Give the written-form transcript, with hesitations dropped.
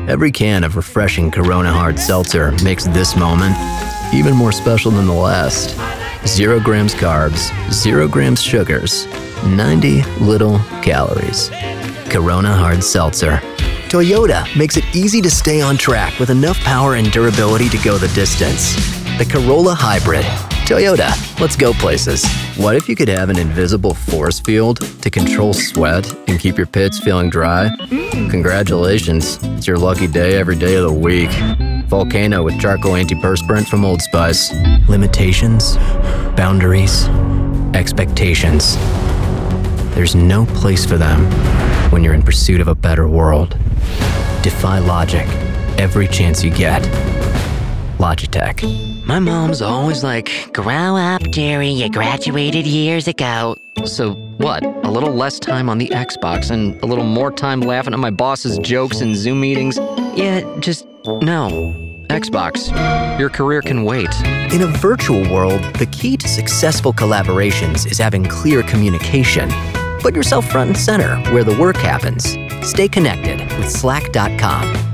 Every can of refreshing Corona Hard Seltzer makes this moment even more special than the last. 0 grams carbs, 0 grams sugars, 90 little calories. Corona Hard Seltzer. Toyota makes it easy to stay on track with enough power and durability to go the distance. The Corolla Hybrid. Toyota, let's go places. What if you could have an invisible force field to control sweat and keep your pits feeling dry? Congratulations, it's your lucky day every day of the week. Volcano with charcoal antiperspirant from Old Spice. Limitations, boundaries, expectations. There's no place for them when you're in pursuit of a better world. Defy logic every chance you get. Logitech. My mom's always like, grow up, Jerry, you graduated years ago. So what? A little less time on the Xbox and a little more time laughing at my boss's jokes in Zoom meetings? Yeah, just no. Xbox, your career can wait. In a virtual world, the key to successful collaborations is having clear communication. Put yourself front and center where the work happens. Stay connected with Slack.com.